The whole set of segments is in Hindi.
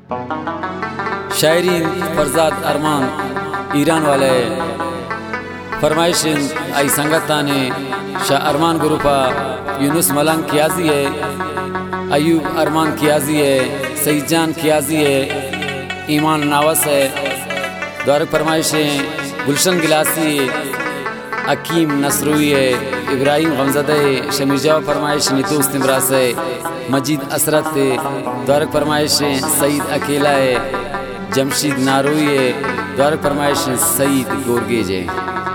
शायरी फरजाद अरमान ईरान वाले फरमाइश आई संगता ने शाह अरमान ग्रुपा यूनुस मलंग कियाजी है, अयूब अरमान कियाजी है, सईद जान कियाजी है, ईमान नावस है। द्वारक फरमाइशें गुलशन गिलासी, अकीम नसरुई है, इब्राहिम गमजदे, शमीर जवा फरमाइश नितूस तिमरा से, मजीद असरत है। द्वारक फरमाइशें सईद अकेला है, जमशीद नारोई है। द्वारक फरमाइशें सईद गोरगेज है।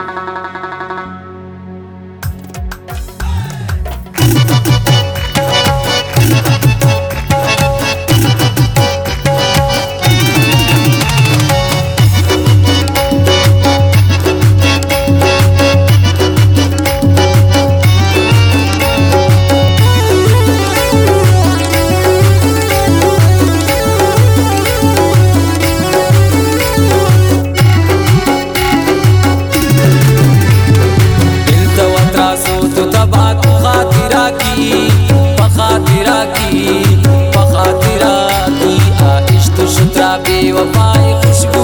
बेवफाई खुशबू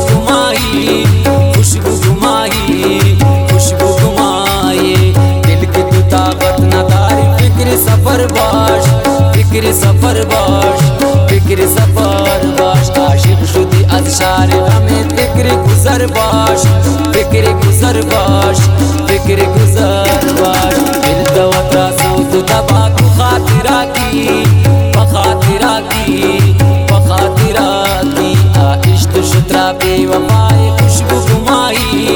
घुमाई दिल की तू ताकत न तारी फिक्र सफर बाश आशिक शुदी अज़शार हमें फिक्र गुजर बाश दिल दवत्रा सूद दबा तू खातिरा की शुत्रा बेवफाई खुशबू घुमाई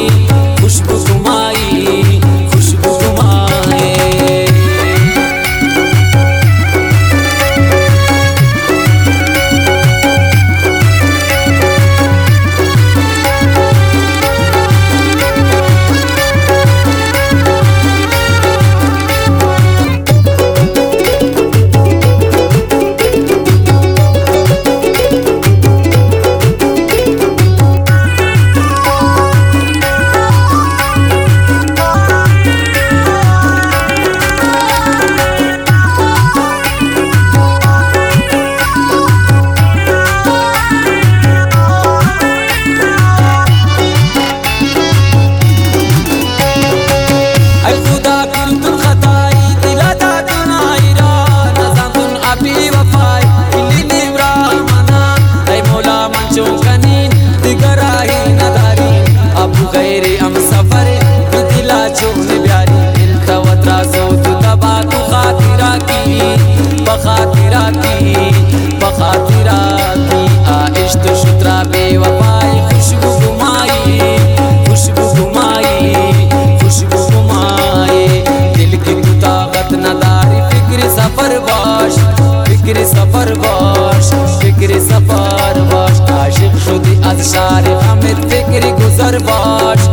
बखातिरा की आइश्क शुत्रा बेवफाई खुशबू घुमाई दिल की तू ताकत न दारी फिक्र सफर बाश आशिक शुदी अज़शार हमें फिक्र गुजर बाश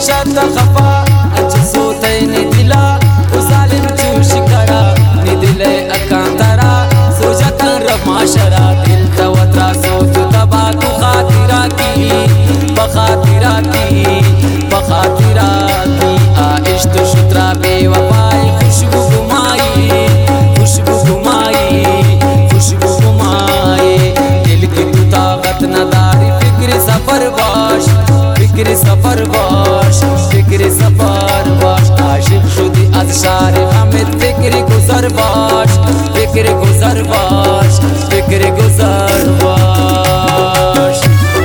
शत खफा अच सोते ने दिला जालिम चूश करा ने दिले अकांतरा सोजत रमाशरा दिल तवत्रा सोच तबा तू खातिरा की बखातिरा की बखातिरा की आइश्त शुत्रा बेवफाई खुशबू घुमाई खुशबू घुमाई खुशबू घुमाई दिल की तू ताकत न दारी फिक्र सफर बाश फिक्र सफर बाश फिक्र सफर बाश आशिक शुदी आज शार हमें फिक्र गुजर बाश फिक्र गुजर बाश फिक्र गुजर बाश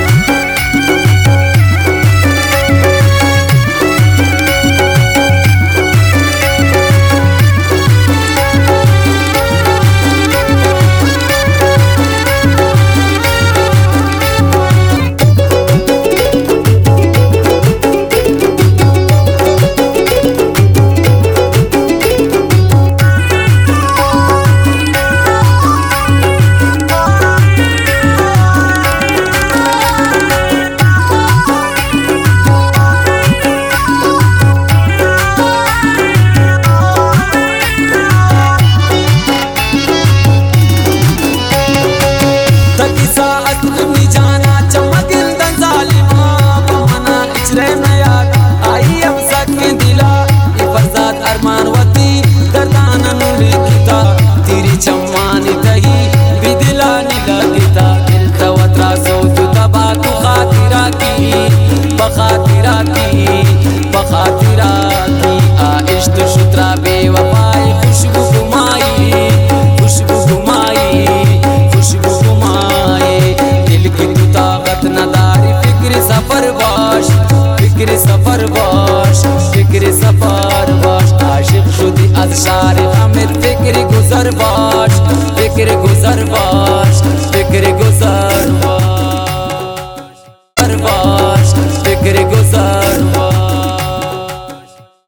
बखातिरा की बखातिरा की आइश्त शुत्रा बेवफाई खुशबू घुमाई खुशबू घुमाई खुशबू घुमाई दिल की तू ताकत न दारी फिक्र सफर बाश फिक्र सफर बाश फिक्र सफर बाश आशिक शुदी आज शार हमें फिक्र गुजर बाश फिक्र गुजर बाश